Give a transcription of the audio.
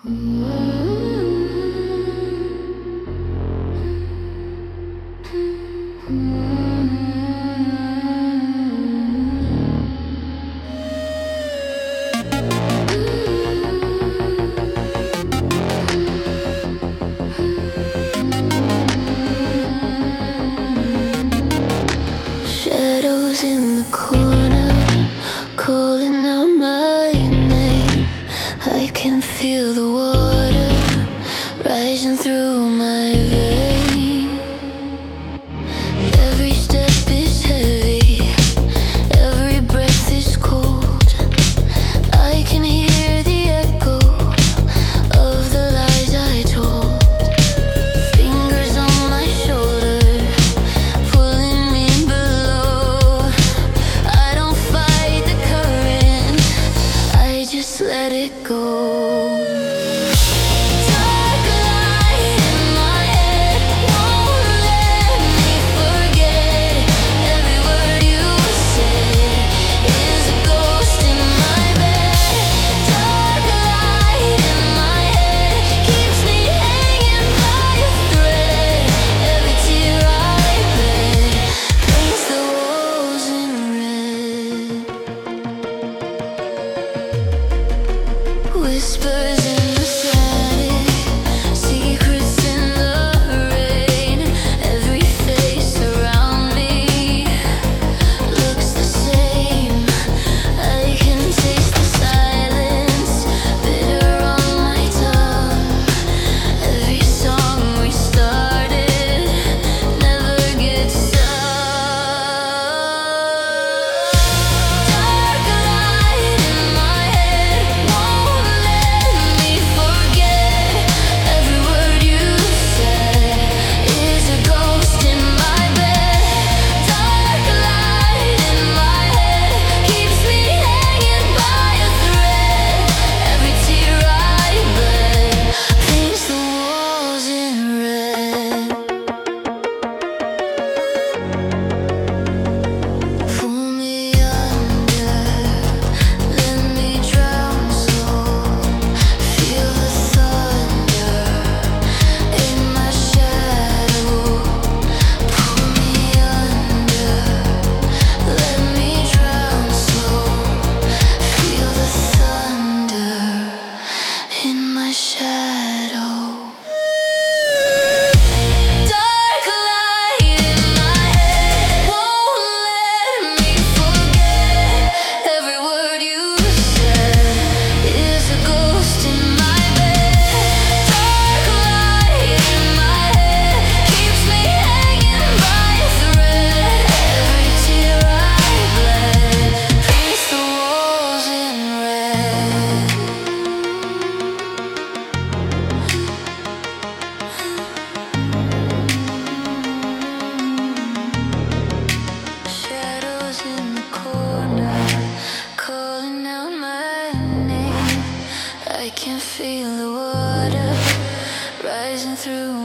Shadows in the corner, calling out my name. I can feel the water rising through my veins. Every step is heavy, every breath is cold. I can hear the echo of the lies I told. Fingers on my shoulder, pulling me below. I don't fight the current, I just let it go. Whispers in the static, secrets in the rain. Every face around me looks the same. I can taste the silence, bitter on my tongue. Every song we started never gets done. Dark light in my head won't let me forget. Every word you said is a ghost in my bed. Dark light in my head keeps me hanging by a thread. Every tear I bled paints the walls in red. Pull me under, let me drown slow. Feel the thunder in my shadow. Pull me under, let me drown slow. Feel the thunder in my shadow. Dark light in my head won't let me forget. Every word you said is a ghost in my bed. Dark light in my head keeps me hanging by a thread. Every tear I bled paints the walls in red. Shadows in the corner, calling out my name. I can feel the water rising through